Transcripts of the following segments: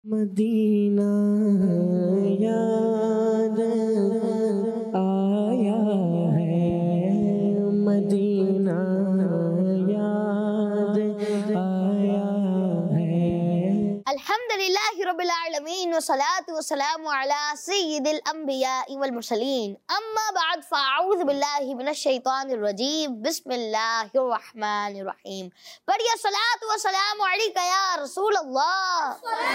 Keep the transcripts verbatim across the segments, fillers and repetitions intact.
Medina याद आया है, मदीना याद आया है। अल्हम्दुलिल्लाहि रब्बिल आलमीन वस्सलातु वस्सलामु अला सय्यिदिल अंबिया वल मुरसलीन अम्मा बाद फ़अऊज़ु बिल्लाहि मिनश शैतानिर रजीम बिस्मिल्लाहिर रहमानिर रहीम। पढ़िए सलात व सलाम अलैका या रसूल अल्लाह,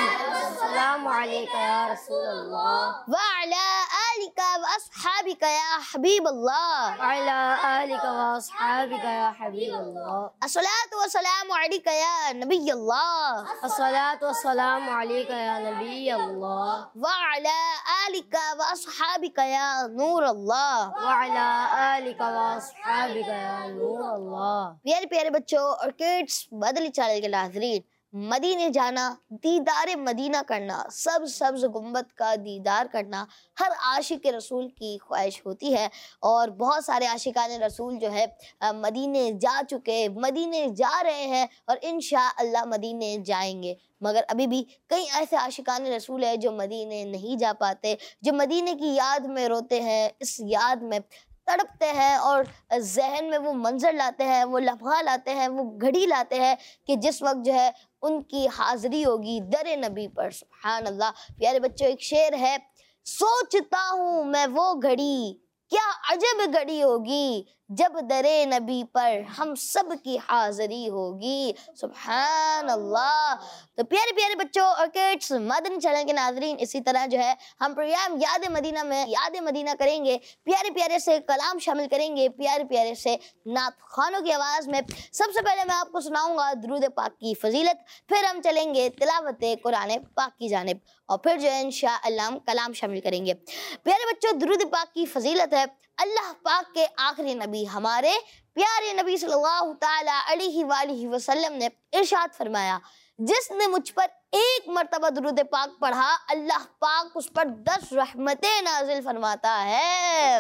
सलाम अलैका या रसूल अल्लाह व अला आलिका व अस्हाबिका या हबीब अल्लाह, व अला आलिका व अस्हाबिका या हबीब अल्लाह। अस्सलातु व सलाम अलैका या नबी अल्लाह, अस्सलातु व सलाम अलैका या नबी अल्लाह व अला आलिका व अस्हाबिका या नूर अल्लाह, व अला आलिका व अस्हाबिका या नूर अल्लाह। प्यारे प्यारे बच्चों और किड्स, मदनी चैनल के नाज़रीन, मदीने जाना, दीदार मदीना करना, सब्ज़ सब्ज़ गुंबद का दीदार करना हर आशिक रसूल की ख्वाहिश होती है। और बहुत सारे आशिकान रसूल जो है मदीने जा चुके, मदीने जा रहे हैं और इंशाअल्लाह मदीने जाएंगे। मगर अभी भी कई ऐसे आशिकान रसूल हैं जो मदीने नहीं जा पाते, जो मदीने की याद में रोते हैं, इस याद में तड़पते हैं और जहन में वो मंजर लाते हैं, वो लम्हा लाते हैं, वो घड़ी लाते हैं कि जिस वक्त जो है उनकी हाजिरी होगी दर नबी पर। सुभान अल्लाह। प्यारे बच्चों, एक शेर है, सोचता हूँ मैं वो घड़ी, क्या अजब घड़ी होगी जब दरे नबी पर हम सब की हाजिरी होगी। सुभान अल्लाह। तो प्यारे प्यारे बच्चों और किड्स, मदनी चैनल के नाजरीन, इसी तरह जो है हम प्रोग्राम याद मदीना में याद मदीना करेंगे, प्यारे प्यारे से कलाम शामिल करेंगे, प्यारे प्यारे से नात खानों की आवाज़ में। सबसे पहले मैं आपको सुनाऊंगा दुरूद पाक की फजीलत, फिर हम चलेंगे तिलावत कुरान पाक की जानिब और फिर जो है इंशाअल्लाह हम कलाम शामिल करेंगे। प्यारे बच्चों, दुरूद पाक की फजीलत है, अल्लाह पाक के आखिरी नबी हमारे प्यारे नबी सल्लल्लाहु ताला अलैहि वालिहि वसल्लम ने इरशाद फरमाया, जिसने मुझ पर एक मर्तबा दुरूद पाक पढ़ा, अल्लाह पाक उस पर दस रहमतें नाजिल फरमाता है।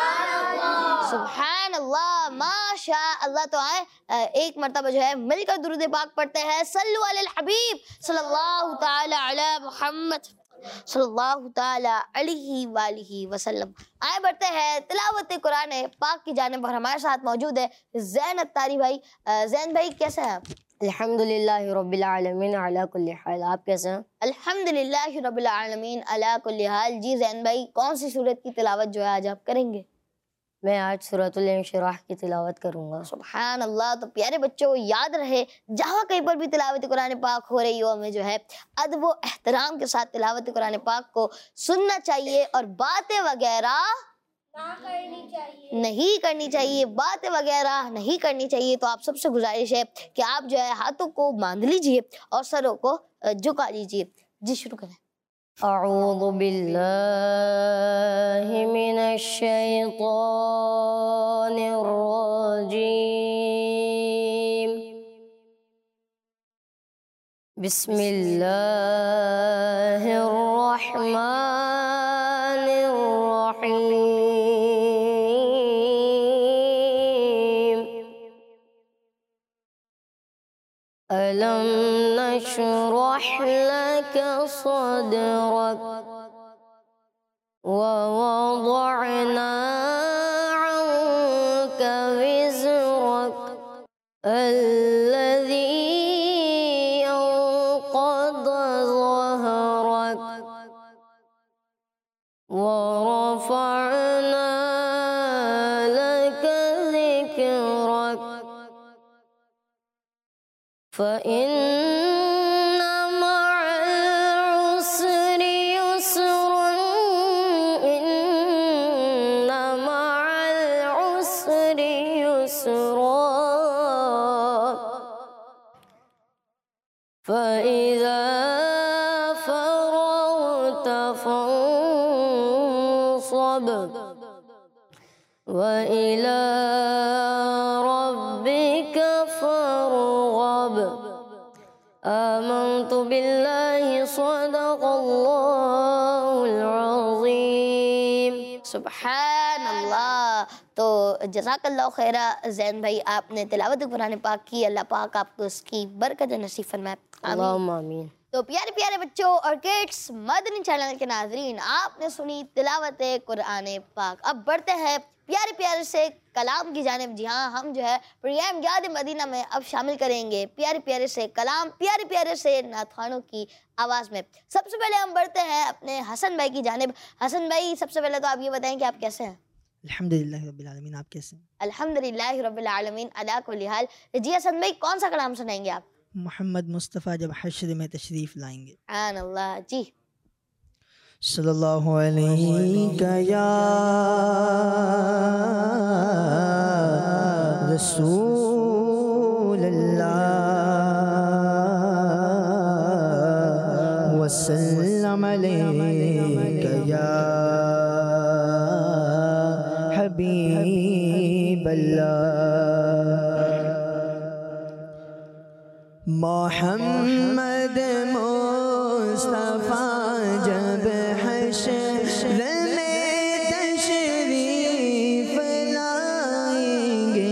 सुभान अल्लाह, माशा अल्लाह। तो आए एक मर्तबा जो है मिलकर दुरूद पाक पढ़ते हैं। सल्लु अलल हबीब सल्लल्लाहु ताला अला मुहम्मद सल्लल्लाहु ताला अलैहि वालिहि वसल्लम। आए बढ़ते हैं तिलावत कुरान पाक की जानिब पर। हमारे साथ मौजूद है ज़ैन अत्तारी भाई। ज़ैन भाई कैसे हैं आप? अल्हम्दुलिल्लाहि रब्बिल आलमीन अला कुल्ली हाल। आप कैसे हैं? अल्हम्दुलिल्लाहि रब्बिल आलमीन अला कुल्ली हाल। जी ज़ैन भाई, कौन सी सूरत की तिलावत जो है आज आप करेंगे? मैं आज सूरतुल इंशिराह की तिलावत करूंगा। सुभान अल्लाह। तो प्यारे बच्चों, याद रहे जहाँ कहीं पर भी तिलावत कुरान पाक हो रही हो, हमें जो है अदब व एहतराम के साथ तिलावत कुरान पाक को सुनना चाहिए और बातें वगैरह करनी चाहिए नहीं करनी चाहिए बातें वगैरह नहीं करनी चाहिए। तो आप सबसे गुजारिश है कि आप जो है हाथों को बांध लीजिए और सरों को झुका लीजिए। जी शुरू करें। अऊज़ु बिल्लाहि मिनश शैतानिर रजीम। बिस्मिल्लाहिर रहमानिर रहीम। अलम नशरह लक सदरक व वदअना अन्क विज़रक अल्लज़ी अंक़द ज़हरक व रफ़अना लक ज़िक्रक फ़इन्न मअल उसरि युस्रन इन्न मअल उसरि युस्रा फ़इज़ा फ़रग़त फ़ंصब व इला रब्बिक फ़रग़ब। आमन्तु बिल्लाहि सदक़ल्लाहुल अज़ीम। सुभान अल्लाह। तो जज़ाकल्लाहु खैरा ज़ैन भाई, आपने तिलावत कुरान पाक की, अल्लाह पाक आपको उसकी बरकत नसीब फरमाए। अल्लाहुम्मा आमीन। तो प्यारे प्यारे बच्चों और किड्स, मदनी चैनल के नाजरीन, आपने सुनी तिलावत कुरान पाक। अब बढ़ते हैं प्यारे प्यारे से कलाम की जानिब। जी हाँ, हम जो है प्रोग्राम याद मदीना में अब शामिल करेंगे प्यारे प्यारे से कलाम, प्यारे प्यारे से नाथवानों की आवाज़ में। सबसे पहले हम बढ़ते हैं अपने हसन भाई की जानिब। हसन भाई, सबसे पहले तो आप ये बताएं कि आप कैसे हैं? अल्हम्दुलिल्लाह रब्बिल आलमीन, आप कैसे हैं? अल्हम्दुलिल्लाह रब्बिल आलमीन अला कुल्ली हाल। जी हसन भाई, कौन सा कलाम सुनाएंगे आप? मोहम्मद मुस्तफ़ा जब हश्र में तशरीफ़ लाएंगे। आन अल्लाह जी। सल्लल्लाहु अलैहि या रसूल अल्लाह वसल्लम अलैका या हबीब अल्लाह। मोहम्मद मुस्तफ़ा जब हश्र में तशरीफ़ लाएंगे,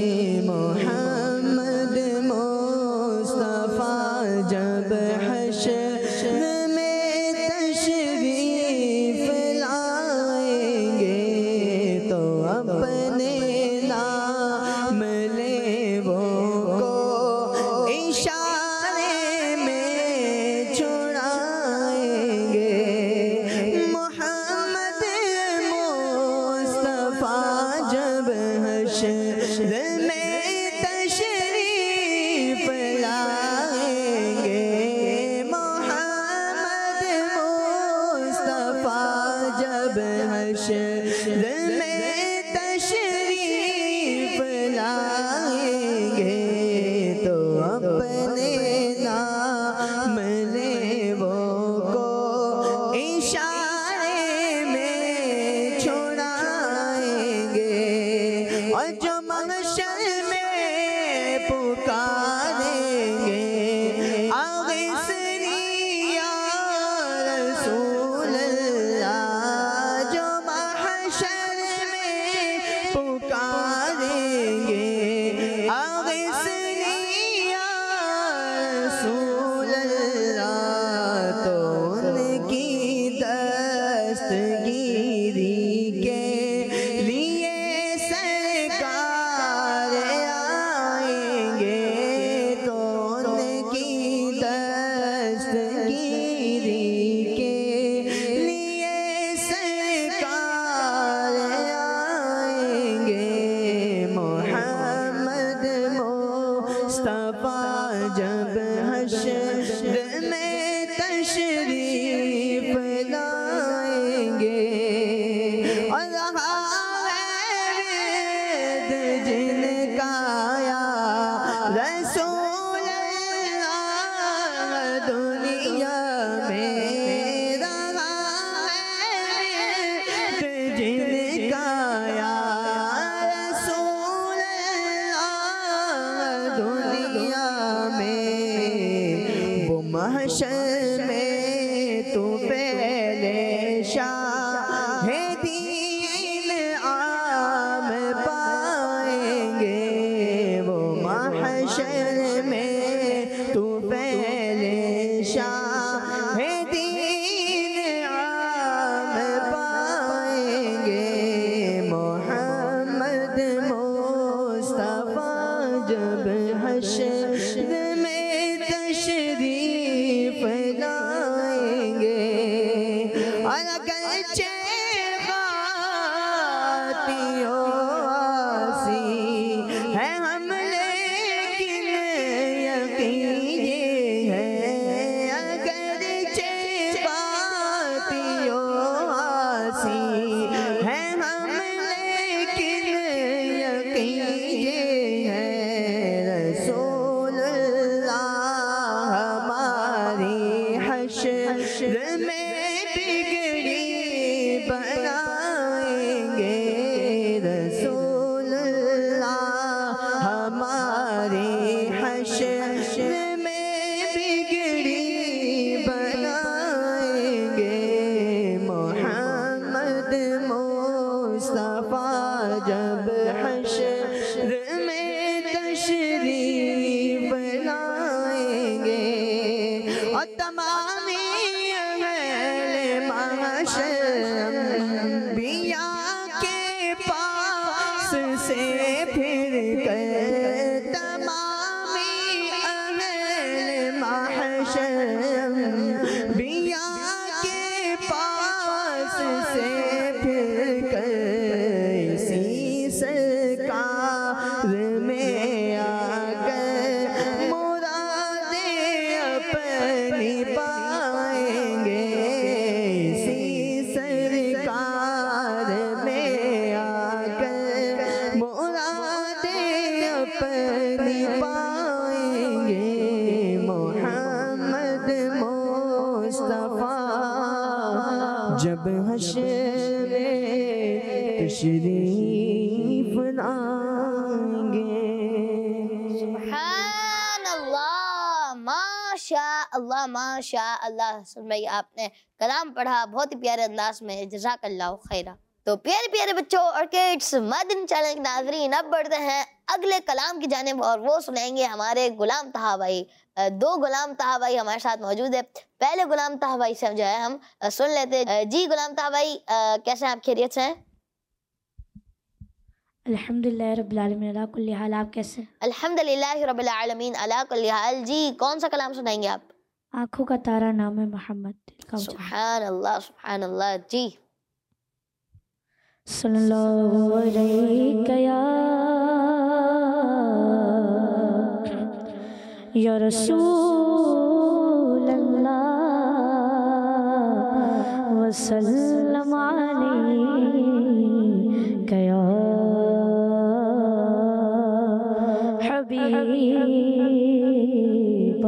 मोहम्मद मुस्तफ़ा जब हश्र में तशरीफ़ लाएंगे, तो अपने नाम ले वो को इशारे में छुड़ाएंगे। मोहम्मद मुस्तफ़ा जब हश्र में तशरीफ़ लाएंगे, मोहम्मद मुस्तफ़ा जब हश्र में तशरीफ़ लाएंगे, तो अपने नाम ले वो को इशारे में छुड़ाएंगे। और जो महशर में पुकारेंगे, आगिसनी या रसूल अल्लाह, जो महशर में पुकारेंगे, आगिसनी या रसूल अल्लाह, तो उनकी दस्तगीरी के लिए सरकार आएंगे, तो उनकी दस्तगीरी के लिए सरकार आएंगे। मोहम्मद मुस्तफ़ा जब हश्र में तशरीफ़ लाएंगे, और रहा वैद जिनका या रसूल अल्लाह दुनिया में, रहा वैद जिनका या रसूल अल्लाह दुनिया में, वो महशर में तू पहले शाहिदीन आम पाएंगे, वो महशर में तू पहले शाहिदीन आम पाएंगे। मोहम्मद मुस्तफ़ा जब हश्र में तशरीफ़ लाएंगे, और अगरचे खातियों आसी है हम, लेकिन यकीन ये है, अगरचे खातियों आसी है हम, लेकिन यकीन ये है, रसूल अल्लाह हमारी हश्र में बिगड़ी बनाएंगे, रसूल अल्लाह हमारी हश्र में बिगड़ी बनाएंगे। मोहम्मद मुस्तफ़ा जब हश्र में तशरीफ़ लाएंगे, और तमाम मुस्तफा जब हश्र में तशरीफ लाएंगे। सुभान अल्लाह, माशा अल्लाह, माशा अल्लाह। सुन भाई, आपने कलाम पढ़ा बहुत ही प्यारे अंदाज में, जज़ाकल्लाहु खैरा। तो प्यारे प्यारे बच्चों और किड्स, मदनी चैनल के नाज़रीन, अब बढ़ते हैं अगले कलाम की जानिब और वो सुनाएंगे हमारे गुलाम तहा भाई। दो गुलाम तहा भाई हमारे साथ मौजूद है। पहले गुलाम तहा भाई से जो है हम सुन लेते हैं। जी गुलाम तहा भाई, कैसे हैं आप? खैरियत से हैं? अल्हम्दुलिल्लाह रब्बिल आलमीन अला कुल्ली हाल। आप कैसे? अल्हम्दुलिल्लाह रब्बिल आलमीन अला कुल्ली हाल। जी कौन सा कलाम सुनाएंगे आप? आँखों का तारा नाम है मोहम्मद। सुभान अल्लाह, सुभान अल्लाह। जी सल्लल्लाहु अलैहि या रसूल अल्लाह वसल्लम अलैहि या हबीब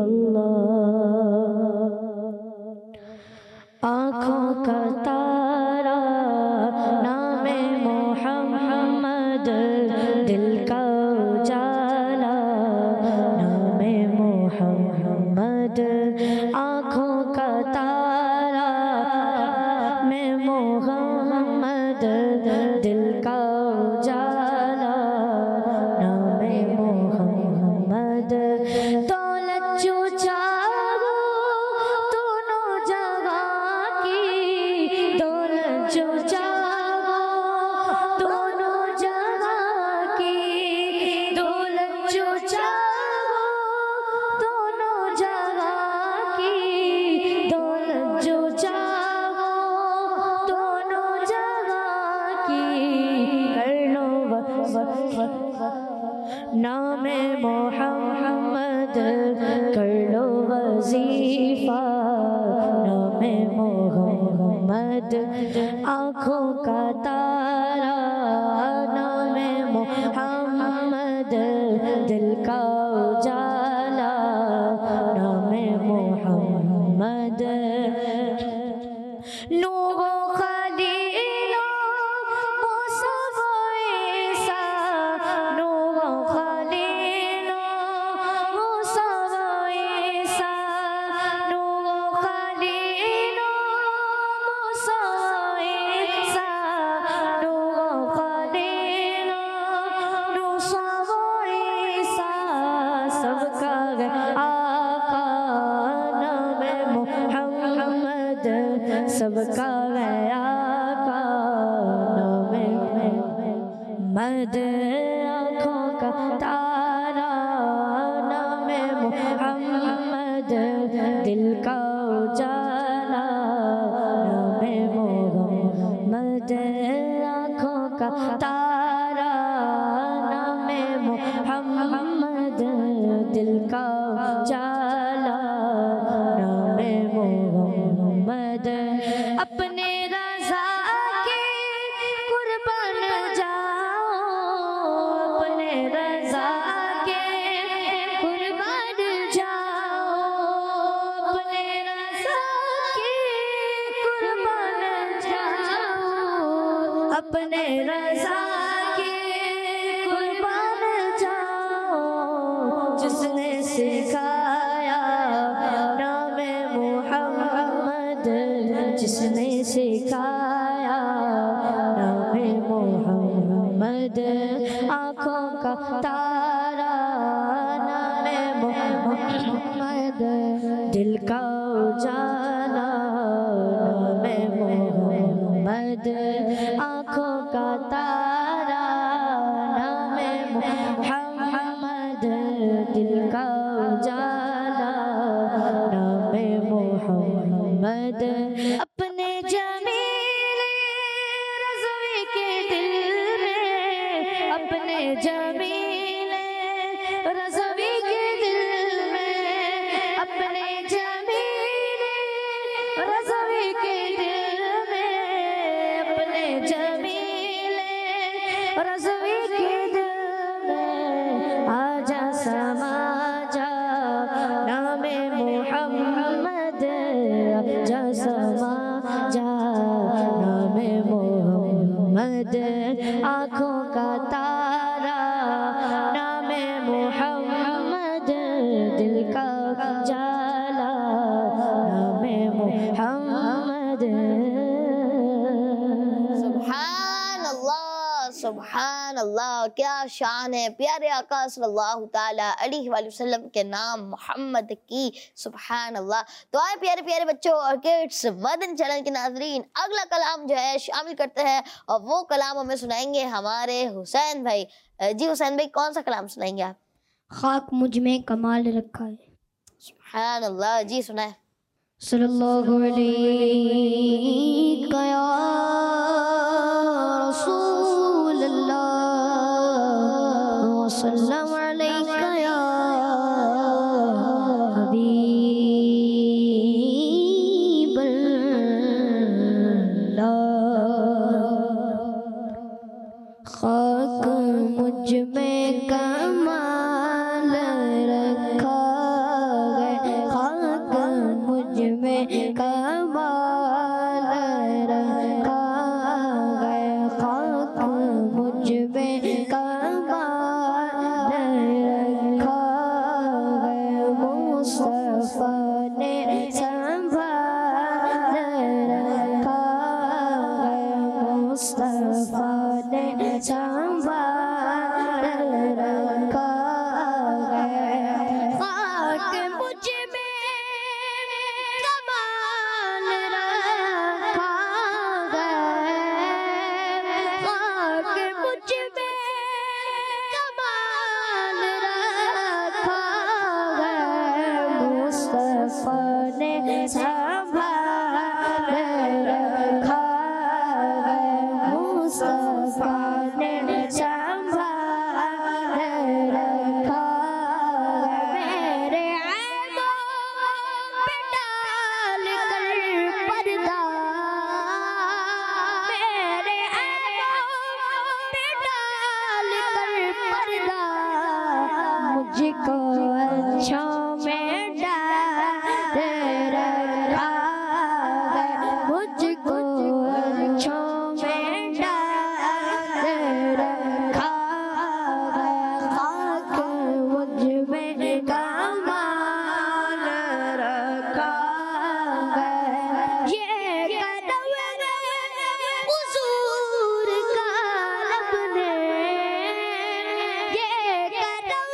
अल्लाह। आँखों का तारा नाम मोहम्मद, दिल का उजाला नाम मोहम्मद। आँखों का तारा मैं मोहम्मद, दिल का उजाला नाम मोहम्मद। दौलत जो चाहो दोनों जगह की, दौलत जो चाहो दोनों जगह की, दौलत जो चाहो दोनों जगह की, दौलत जो चाहो दोनों जगह की। कर लो वक्फ नाम मोहम्मद, कर लो वजीफा नाम मोहम्मद। आँखों का तारा नाम मोहम्मद, दिल का उजाला नाम मोहम्मद। नूरो खलीलो मूसा व ईसा, नूरो खलीलो मूसा व ईसा, नूरो खलीलो मूसा व ईसा, नूरो खलीलो मूसा व ईसा। सबका आका नाम मोहम्मद, सबका आका नाम मोहम्मद। आँखों का तारा नाम मोहम्मद, दिल का उजाला नाम मोहम्मद। आँखों का तारा नाम मोहम्मद, दिल का उजाला नाम मोहम्मद। अपने रज़ा के कुर्बान जाओ, अपने रज़ा के कुर्बान जाओ, अपने रज़ा के कुर्बान जाओ, अपने रज़ा के कुर्बान जाओ। जिसने सिखाया नाम मोहम्मद, जिसने सिखाया नाम मोहम्मद। आँखों का तारा नाम मोहम्मद, दिल का उजाला नाम मोहम्मद। आँखों का तारा नाम मोहम्मद, दिल का उजाला नाम मोहम्मद। अपने जमीले रज़वी के दिल में, अपने जमीले रज़वी के दिल में, अपने जमीले रज़वी के दिल में, अपने जमीले रज़वी के दिल में। आजा समा जा नाम मोहम्मद, आजा सुभान अल्लाह, क्या शान है प्यारे आका सल्लल्लाहु ताला अलैहि वसल्लम के नाम मोहम्मद की। सुभान अल्लाह। तो आए प्यारे प्यारे बच्चों और किड्स, मदन चैनल के नाजरीन, अगला कलाम जो है शामिल करते हैं और वो कलाम हमें सुनाएंगे हमारे हुसैन भाई। जी हुसैन भाई, कौन सा कलाम सुनाएंगे आप? खाक मुझ में कमाल रखा है। सुभान अल्लाह, जी सुनाए। सल्लल्लाहु अलैहि या रसूल अल्लाह वसल्लम अलैका या हबीब अल्लाह। खाक मुझ में कमाल रखा है, खाक मुझ में कमाल रखा है, खाक मुझ में कमाल रखा है। मुस्तफा ने संभाल रखा है, मुस्तफा ने संभाल रखा है। खाक मुझ में कमाल रखा है, खाक मुझ में कमाल रखा है। मुस्तफा ने संभाल रखा है, मुस्तफा ने संभाल रखा है। मेरे ऐबों पे डाल कर पर्दा, मेरे ऐबों पे डाल कर पर्दा, मुझको अच्छों में डाल रखा है, मुझको अच्छों में डाल रखा है। खाक मुझ में कमाल रखा है। ये कदम हुजूर का रब ने, ये कदम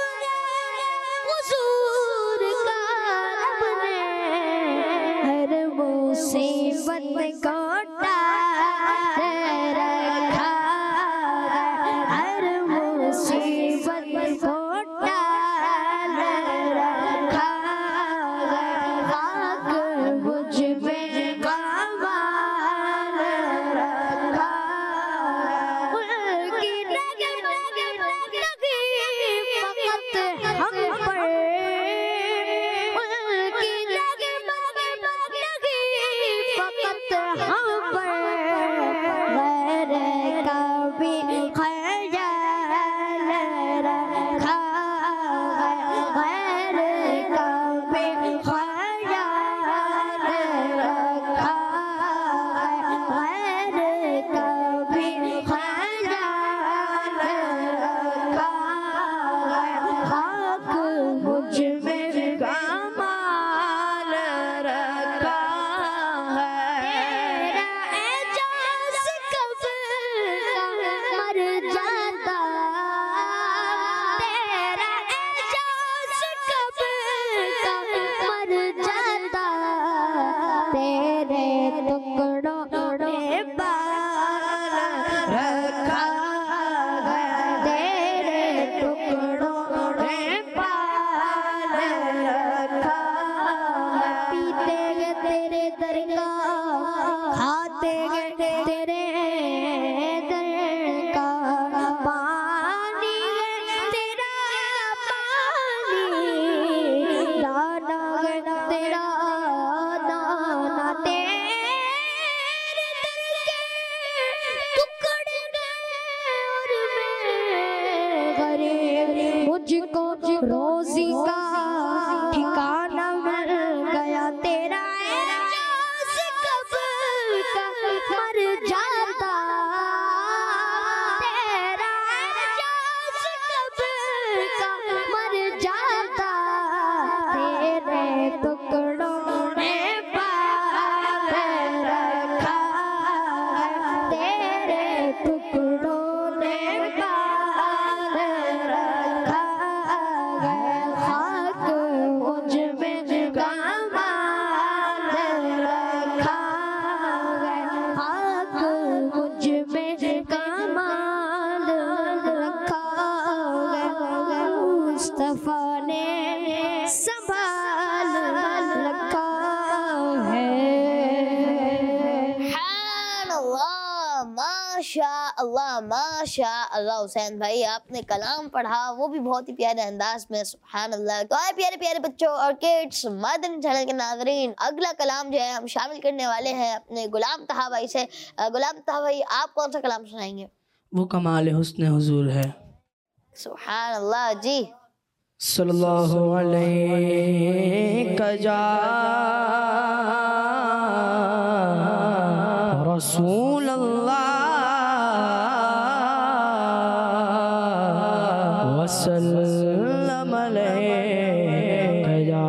हुजूर का रब ने, हर मुसीबत को टाल रखा है, हर मुसीबत को टाल रखा है। खाक मुझ में कमाल रखा है। उनकी लगी लगी फकत हम पर, उनकी लगी लगी फकत हम पर, गैर का भी ख्याल रखा है, गैर का भी ख्याल रखा है, गैर का भी ख्याल रखा है। खाक मुझ में कमाल रखा है। तेरा एजाज़ कब का मर जाता, तेरा एजाज़ कब का मर जाता, तेरे टुकड़ों ने बाल रखा है, तेरे टुकड़ों ने बाल रखा है। पीते गए तेरे दर का, खाते गए तेरे दर का पानी, तेरा पानी, दाना गए तेरा दाना, तेरे माशा अल्लाह माशा अल्लाह। हुसैन भाई आपने कलाम पढ़ा, वो भी बहुत ही प्यारे अंदाज में, सुभान अल्लाह। तो आए प्यारे प्यारे बच्चों और किड्स, मदनी चैनल के नाज़रीन, अगला कलाम जो है हम शामिल करने वाले हैं अपने गुलाम तहा भाई से। गुलाम तहा भाई, आप कौन सा कलाम सुनाएंगे? वो कमाल हुस्न हुजूर है। सुभान अल्लाह जी। सल्लल्लाहु अलैहि कजा रसूल अल्लाह वसल्लम अलैहि कजा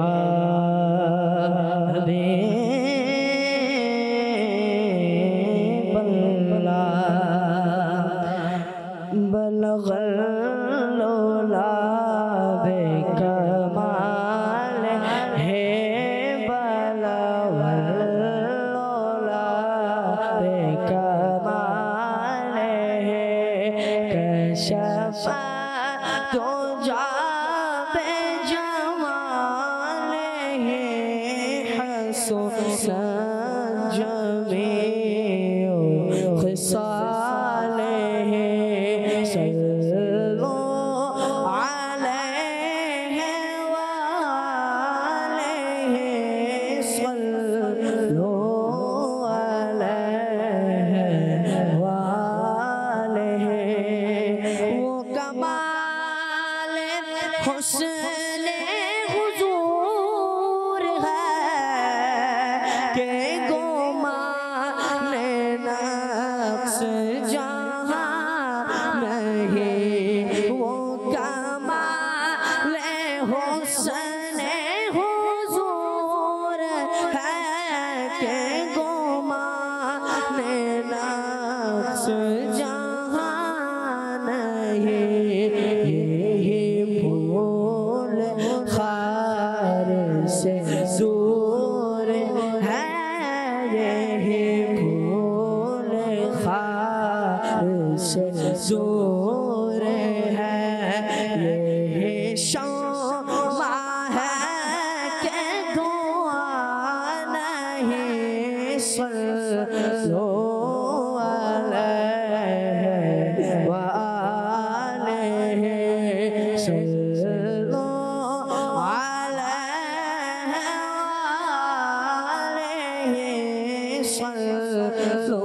बल्ला बलगल जोर है ये शौमा है के दुआ नहीं सल्लो अलैहि व आलिहि सल्लो अलैहि व आलिहि सल्लो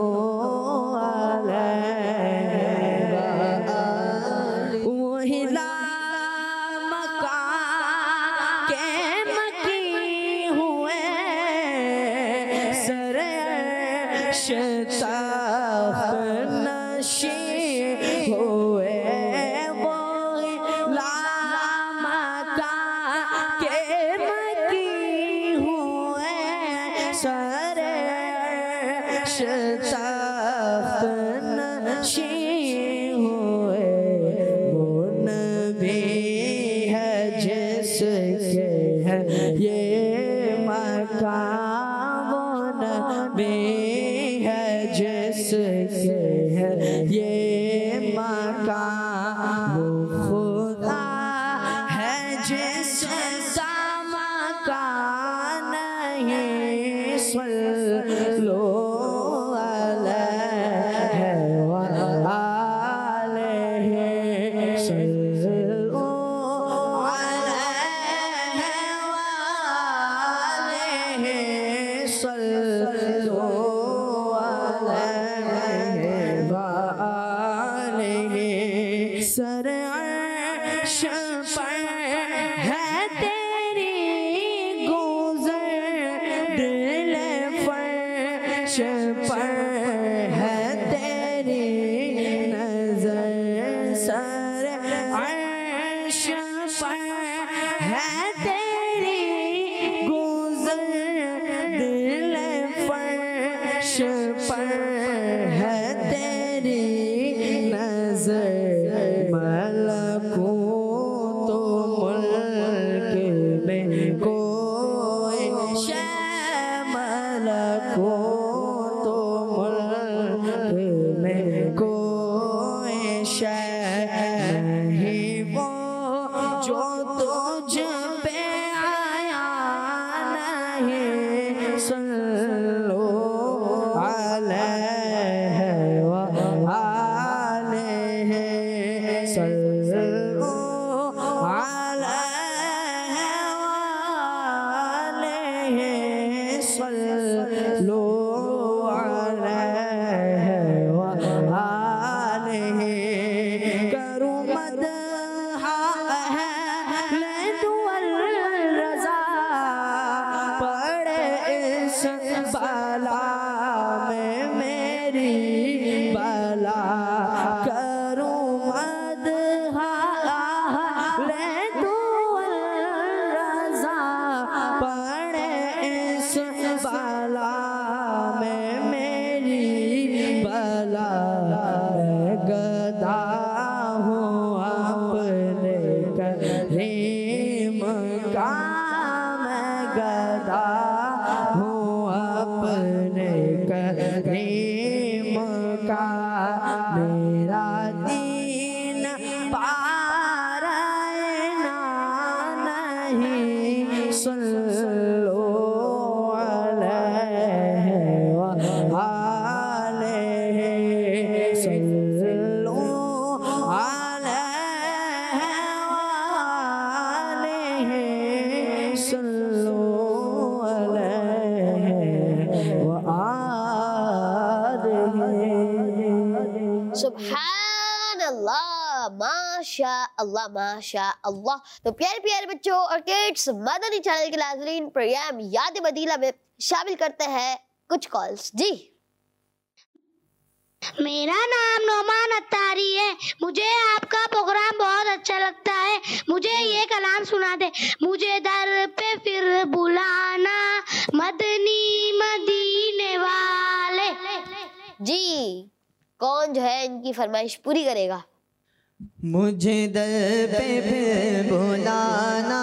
सल्लो अलैहि व करीम का मेरा दीन पारायना नहीं सल्लो अलैहि व आलिहि सल्लो अलैहि व आलिहि सल्लो अलैहि व आलिहि। सुभान अल्लाह, माशा अल्लाह, माशा अल्लाह। तो प्यारे प्यारे बच्चों और किड्स, मदनी चैनल के नाज़रीन, प्रोग्राम याद मदीना में शामिल करते हैं कुछ कॉल्स। जी, मेरा नाम नोमान अत्तारी है। मुझे आपका प्रोग्राम बहुत अच्छा लगता है। मुझे ये कलाम सुना दे। मुझे दर पे फिर बुलाना मदनी मदीने वाले। जी, कौन जो है इनकी फरमाइश पूरी करेगा? मुझे दर पे फिर बुलाना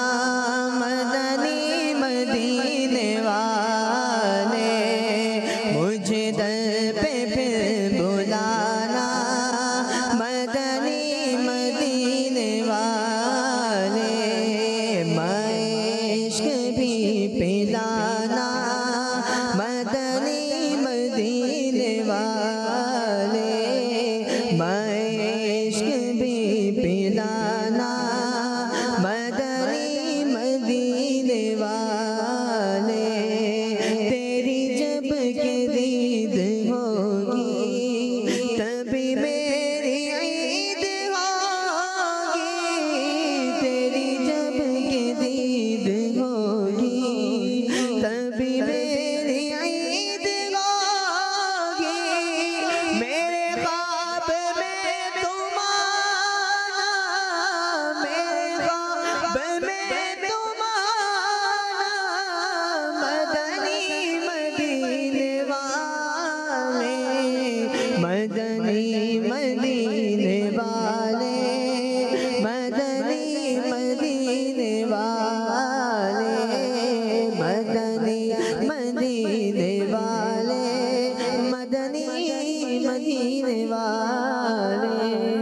मदनी मदीने वाले, मुझे दर पे फिर बुलाना मदनी मदीने वाले, मैं इश्क भी पिलाना मदनी मदीने वाले, मैं इश्क भी पिलाना मदनी मदीने वाले। तेरी जब के दीद होगी तभी मेरी ईद होगी, तेरी जब के दीद होगी तभी मेरी ईद होगी। मेरे ख्वाब में तुम आना, मेरे ख्वाब में तुम आना मदनी मदीने वाले, मदनी मदीने वाले, मदनी मदीने वाले, मदनी मदीने वाले, मदनी मदीने वाले।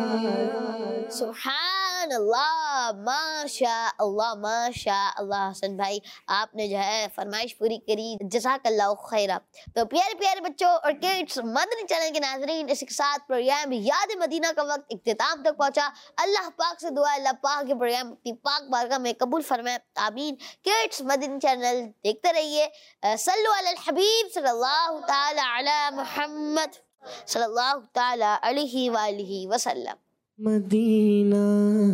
सुभान अल्लाह, माशा अल्लाह, माशा अल्लाह। हसन भाई, आपने जो है फरमाइश पूरी करी, जज़ाकल्लाहु खैरा। तो प्यारे प्यारे बच्चों और किड्स, मदनी चैनल के नाज़रीन, इसी के साथ प्रोग्राम याद मदीना का वक्त इख्तिताम तक पहुंचा। अल्लाह पाक से दुआ, अल्लाह पाक के प्रोग्राम अपनी पाक बारगाह में कबूल फरमाए, आमीन। किड्स, मदनी चैनल देखते रहिए। सल्लु अलल हबीब सल्लल्लाहु ताला अला मुहम्मद सल्लल्लाहु ताला अलैहि वालिहि वसल्लम। मदीना